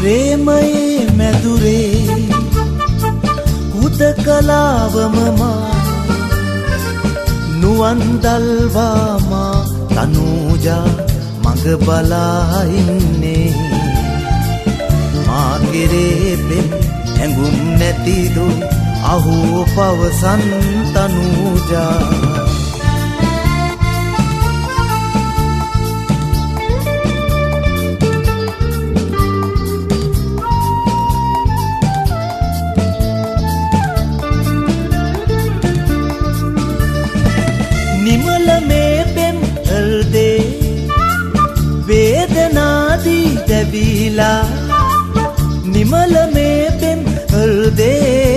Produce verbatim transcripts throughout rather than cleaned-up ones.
ප්‍රේමයේ මැදුරේ හුදකලාවම මා නුවන් දල්වා මා තනූජා මඟ බලා ඉන්නේ මා කෙරේ පෙම් හැඟුම් නැතිදෝ අහෝ පවසන් තනූජා निमल में पेम हृदे वेदनादी दबीला निमल में पेम हृदे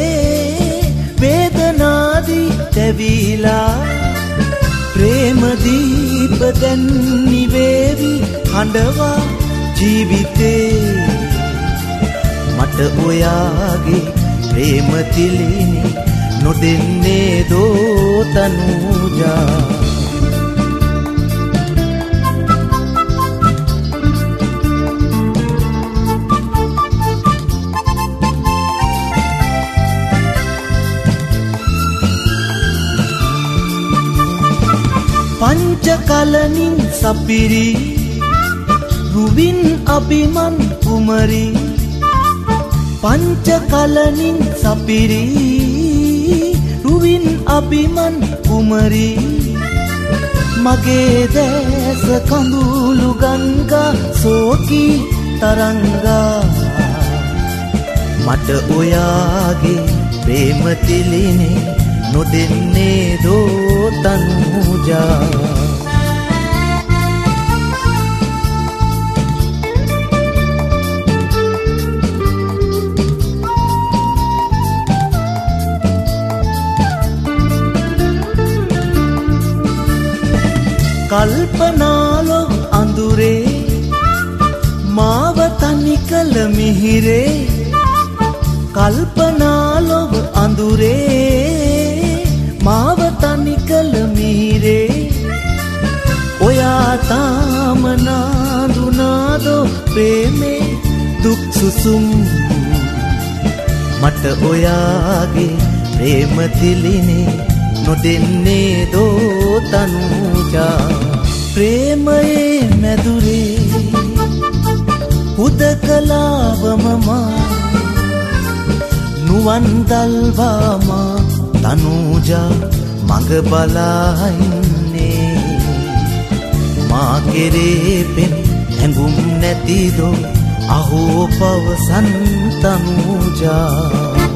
वेदनादी दबीला प्रेम दीप दन निवेवी हंडवा जीविते मट ओयागे प्रेम तिलिनी නොදෙන්නේ දෝ තනූජා පංච කලනින් සපිරි රුවින් අභිමන් කුමරි පංච කලනින් සපිරි රුවින් අභිමන් කුමරි මගේ දැස කඳුළු ගංගා සෝකී තරංගා මට ඔයාගේ ප්‍රේම තිලිනේ නොදෙන්නේ දෝ තනූජා කල්පනාලෝ අඳුරේ මාව තනි කළ මිහිරේ කල්පනාලෝ අඳුරේ මාව තනි කළ මිහිරේ ඔයා තාම නාඳුනාදෝ ප්‍රේමේ දුක් සුසුම් මට ඔයාගේ ප්‍රේම තිලිනේ නොදෙන්නේ දෝ තනූජා ප්‍රේමයේ මැදුරේ හුදකලාවම මා නුවන් දල්වා මා තනූජා මඟ බලා ඉන්නේ මා කෙරේ පෙම් හැඟුම් නැතිදෝ අහෝ පවසන් තනූජා